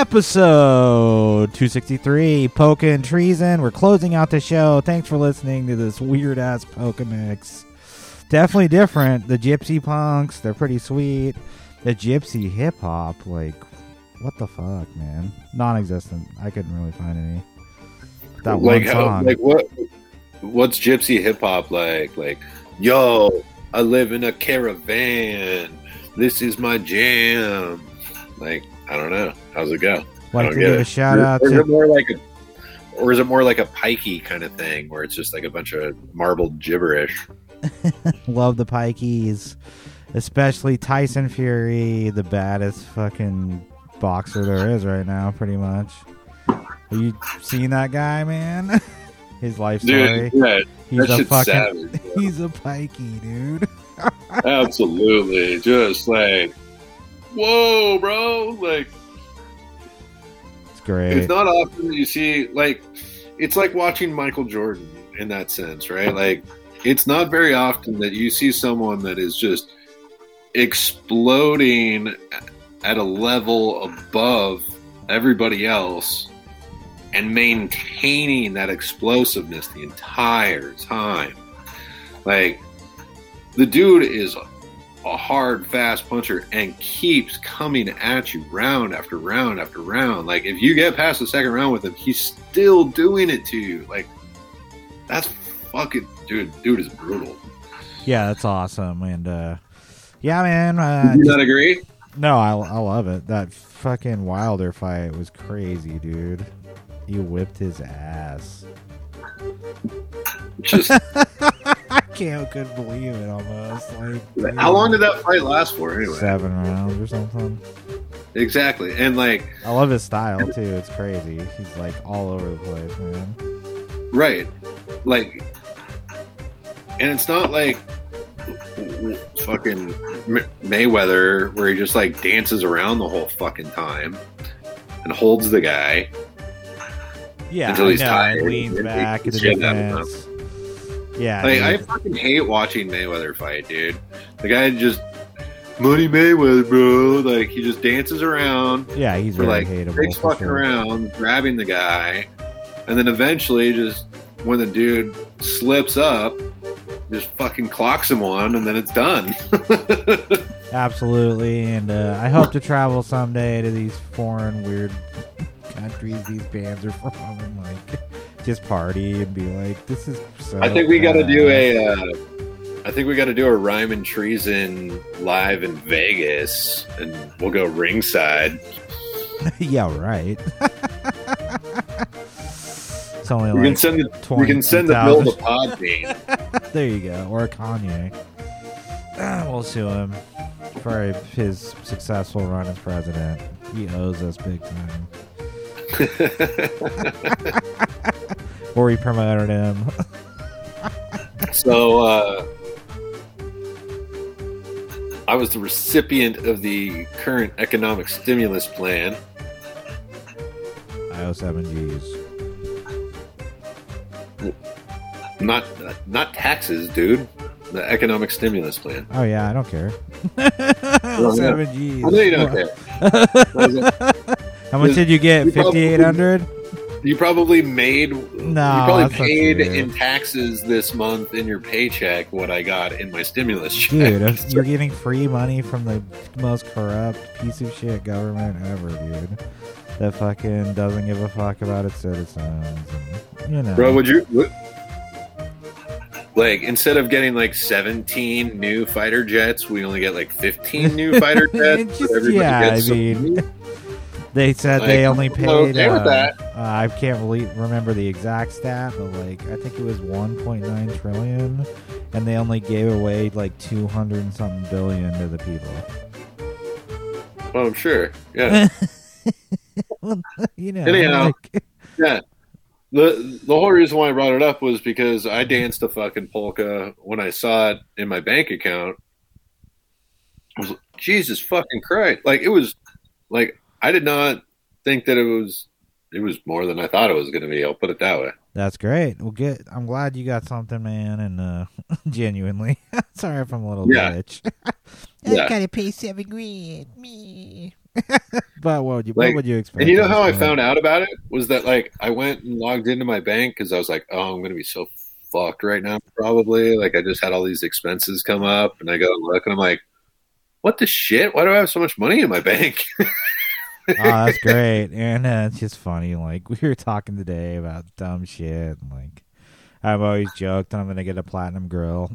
Episode two sixty-three, Polka and Treason. We're closing out the show. Thanks for listening to this weird-ass polka mix. Definitely different. The gypsy punks, they're pretty sweet. The gypsy hip-hop, like, what the fuck, man? Non-existent. I couldn't really find any. That like one how, song. like what? What's gypsy hip hop like? Like, yo, I live in a caravan. This is my jam. Like, I don't know. How's it go? I Like don't to get give it. a shout Or- out or is to- it more like a, or is it more like a pikey kind of thing where it's just like a bunch of marbled gibberish? Love the Pikeys. Especially Tyson Fury, the baddest fucking boxer there is right now, pretty much. Have you seen that guy, man? His life story. Dude, yeah, he's that a shit's fucking savage, he's a pikey, dude. Absolutely. Just like, whoa, bro. Like, It's great. it's not often that you see, like, it's like watching Michael Jordan in that sense, right? Like, it's not very often that you see someone that is just exploding at a level above everybody else and maintaining that explosiveness the entire time. Like, the dude is a hard, fast puncher and keeps coming at you round after round after round. Like, if you get past the second round with him, he's still doing it to you. Like, that's fucking, dude, dude is brutal. Yeah, that's awesome. And uh yeah, man. Uh, Do you not agree? No, I, I love it. That fucking Wilder fight was crazy, dude. He whipped his ass. Just I can't couldn't believe it almost. Like, how long did that fight last for anyway? Seven rounds or something. Exactly. And like, I love his style too. It's crazy. He's like all over the place, man. right. Like, and it's not like fucking M- Mayweather where he just like dances around the whole fucking time and holds the guy. Yeah, until I he's know, tired. and leans and back beats in the the shit out of him. defense. Yeah, Like, I dude. fucking hate watching Mayweather fight, dude. The guy just Money Mayweather, bro. Like, he just dances around. Yeah, he's for very like hateable, six for fucking sure. rounds, grabbing the guy, and then eventually, just when the dude slips up, just fucking clocks him one, and then it's done. Absolutely, and uh, I hope to travel someday to these foreign weird countries these bands are from, and like just party and be like, "This is so." I think we got to do bad. a. Uh, I think we got to do a Rhyme and Treason live in Vegas, and we'll go ringside. Yeah, right. It's only We like can send the we twenty can send the bill to thousand. Podbean. There you go, or Kanye. Ah, we'll sue him for his successful run as president. He owes us big time. Or we promoted him. So uh, I was the recipient of the current economic stimulus plan. I owe seven G's. Not not taxes, dude. The economic stimulus plan. Oh yeah, I don't care. Well, seven yeah. G's. I know you don't care. How much did you get? You probably- Fifty-eight hundred. You probably made. No, you probably that's not paid true. in taxes this month in your paycheck what I got in my stimulus check. Dude, if you're getting free money from the most corrupt piece of shit government ever, dude. That fucking doesn't give a fuck about its citizens. And, you know. Bro, would you would, like instead of getting like seventeen new fighter jets, we only get like fifteen new fighter jets. Just- so everybody yeah, gets I mean, some- they said Like, they only I'm paid. okay with uh, that. uh, I can't believe, remember the exact stat, but like I think it was one point nine trillion, and they only gave away like two hundred and something billion to the people. Oh, I'm sure. Yeah. You know. Anyhow, like- yeah. The the whole reason why I brought it up was because I danced a fucking polka when I saw it in my bank account. I was like, Jesus fucking Christ. Like it was like I did not think that it was it was more than I thought it was gonna be, I'll put it that way. That's great. Well, good. I'm glad you got something, man, and uh, genuinely, sorry if I'm a little Yeah. bitch. Yeah. gotta pay seven grand. Me. But what would you, Like, what would you expect? And you know how I us to- found out about it was that like I went and logged into my bank because I was like, oh, I'm going to be so fucked right now, probably. Like I just had all these expenses come up, and I go and look, and I'm like, what the shit? Why do I have so much money in my bank? Oh, that's great. And uh, it's just funny. Like, we were talking today about dumb shit. And, like, I've always joked that I'm going to get a platinum grill.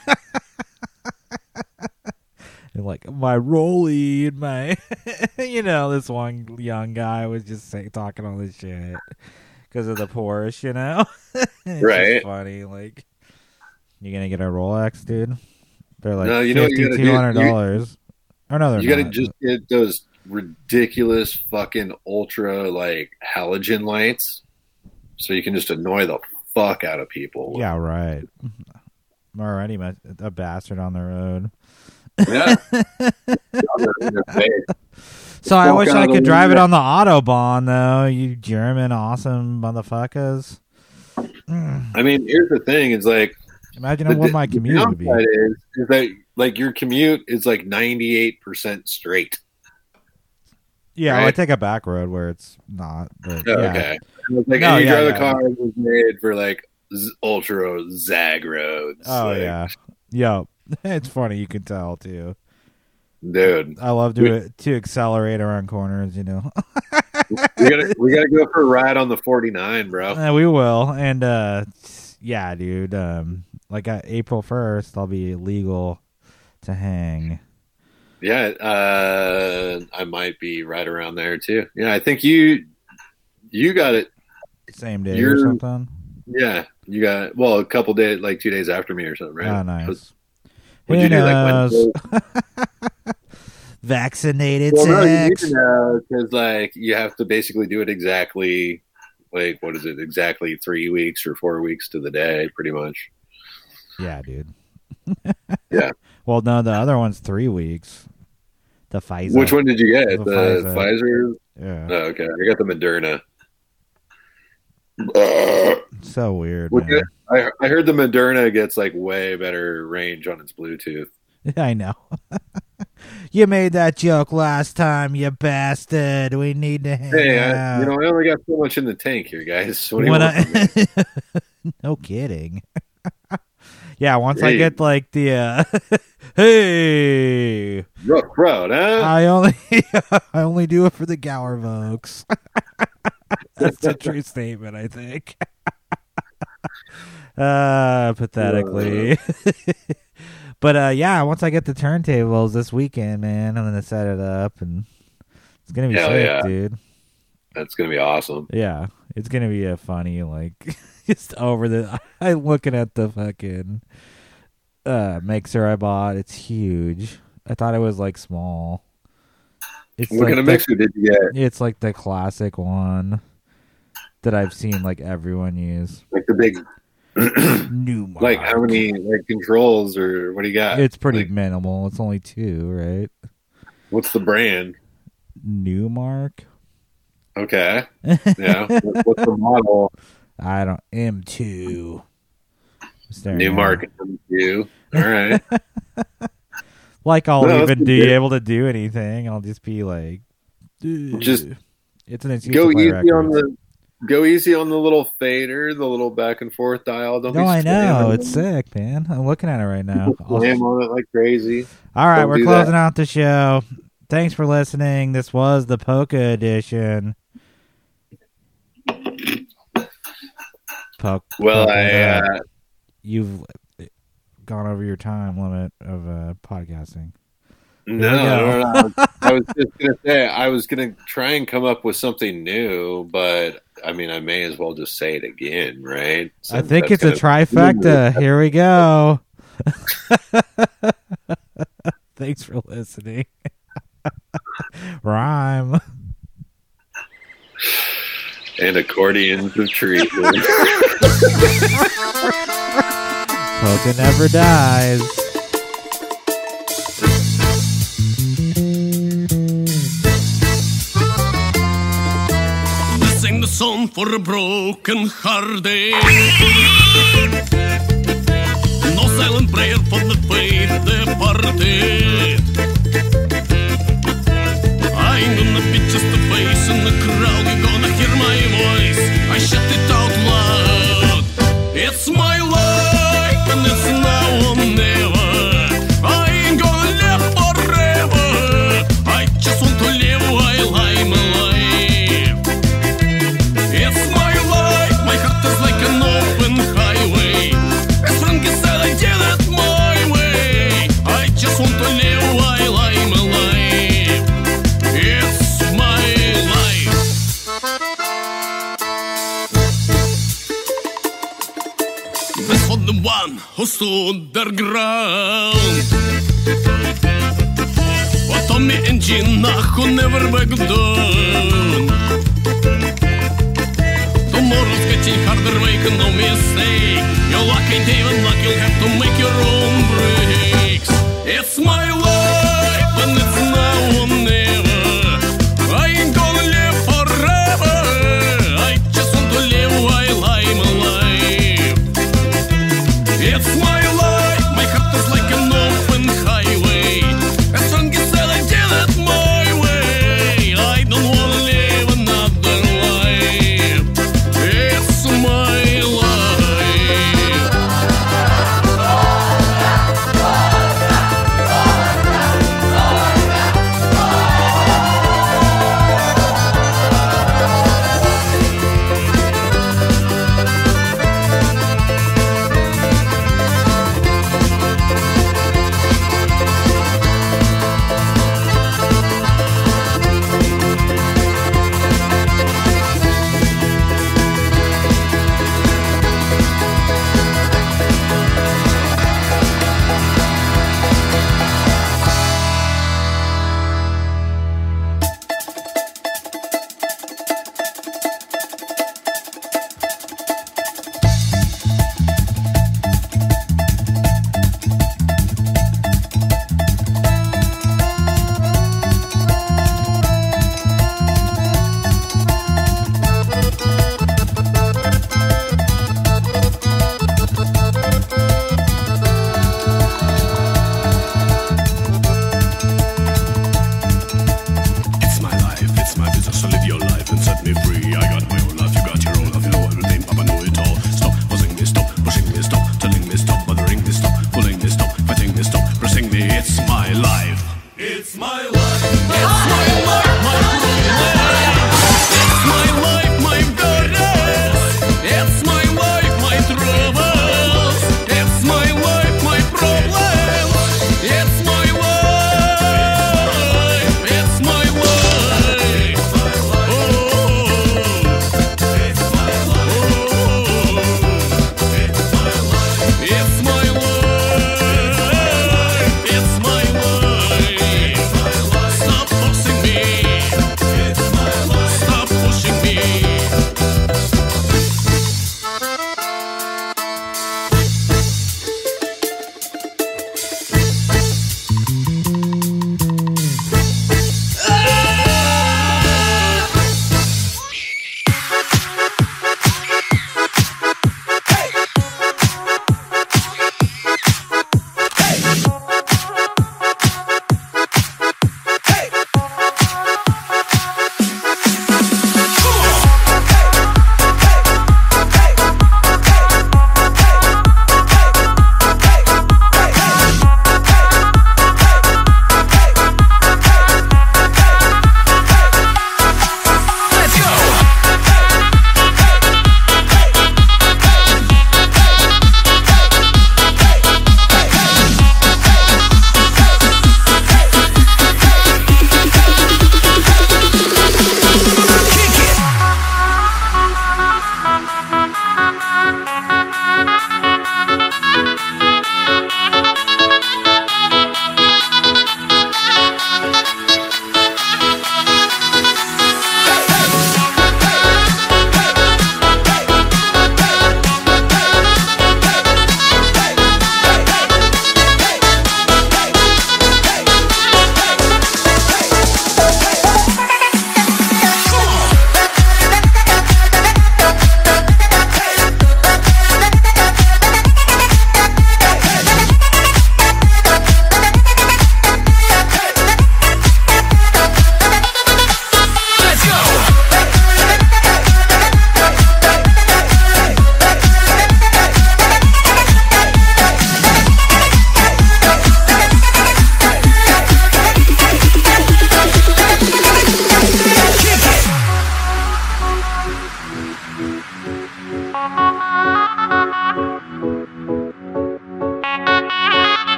And, like, my rollie and my, you know, this one young guy was just say, talking all this shit because of the Porsche, you know? It's Right. just funny. Like, you going to get a Rolex, dude? They're like No, you know what you gotta do? fifty-two hundred dollars. Or no, they're You got to not. just get those ridiculous fucking ultra like halogen lights, so you can just annoy the fuck out of people. Yeah, right. I'm already met a bastard on the road. Yeah. So I Walk wish out I of the could drive it window. on the Autobahn, though. You German awesome motherfuckers. I mean, here's the thing: is like Imagine the- what my the commute would be. downside Is, is that like your commute is like ninety-eight percent straight. Yeah, right? I take a back road where it's not. But Oh, yeah. okay. And it's like, No, and you yeah, drive yeah. a car that was made for like z- ultra zag roads. Oh like, yeah, yo, it's funny. You can tell too, dude. I love to We- to accelerate around corners. You know, we gotta we gotta go for a ride on the forty-nine, bro. Uh, we will, and uh, yeah, dude. Um, like uh, April first, I'll be legal to hang. Yeah, uh, I might be right around there too. Yeah, I think you you got it. Same day or You're- something. Yeah, you got well a couple days, like two days after me or something, right? Oh, nice. What'd you Who do, like knows? Wednesday? Vaccinated Well, no, you need sex. to know because like you have to basically do it exactly, like what is it? Exactly three weeks or four weeks to the day, pretty much. Yeah, dude. Yeah. Well, no, the other one's three weeks. The Pfizer. Which one did you get? The The, Pfizer. Pfizer? Yeah. Oh, okay. I got the Moderna. So weird, Which man. I, I heard the Moderna gets like way better range on its Bluetooth. I know. You made that joke last time, you bastard. We need to hang Hey, I, out. you know, I only got so much in the tank here, guys. What do you When want I- from me? No kidding. Yeah, once I Hey. get like the uh, hey, Rough road, huh? I only I only do it for the Gower folks. That's a true statement, I think. uh, pathetically. But uh, yeah, once I get the turntables this weekend, man, I'm gonna set it up, and it's gonna be Hell sick, yeah. dude. That's gonna be awesome. Yeah, it's gonna be a funny, like, just over the. I'm looking at the fucking uh, mixer I bought. It's huge. I thought it was like small. It's What like kind of the- mixer did you get? It's like the classic one that I've seen like everyone use. Like the big, New like how many like controls or what do you got? It's pretty Like, minimal. It's only two, right? what's the brand? Newmark. Okay, yeah. What- What's the model? I don't. M two. Newmark M two. All right. Like I'll No, that's even be good. able to do anything. I'll just be like, Just "Ugh." It's an excuse Go to play easy records. on the. Go easy on the little fader, the little back and forth dial. Don't No, be I know slamming it's sick, man. I'm looking at it right now. I'll- Slam on it like crazy. All right, Don't we're do closing that. out the show. Thanks for listening. This was the Polka edition. Po- Well, Polka I, Dot. uh, You've gone over your time limit of uh, podcasting. Here No, we go. no, no, no. I was just gonna say I was gonna try and come up with something new, but I mean I may as well just say it again, right? I Since think that's it's a gonna- trifecta. Here we go. Thanks for listening. Rhyme. And accordions of treason. Polka never dies. We sing the song for a broken hearted. No silent prayer for the faith departed. I underground. But on me engine, I could never back down. Tomorrow's getting harder, make no mistake. Your luck ain't even luck, you'll have to make your own breaks. It's my life, and it's now or never. I ain't gonna live forever. I just want to live while I'm alive. It's my life, my heart is like an open highway. As long as I did it my way, I don't wanna live another life. It's my life.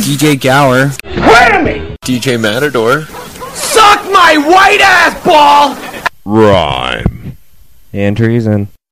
D J Gower. Swear to me! D J Matador. Suck my white ass ball! Rhyme. The entry is in.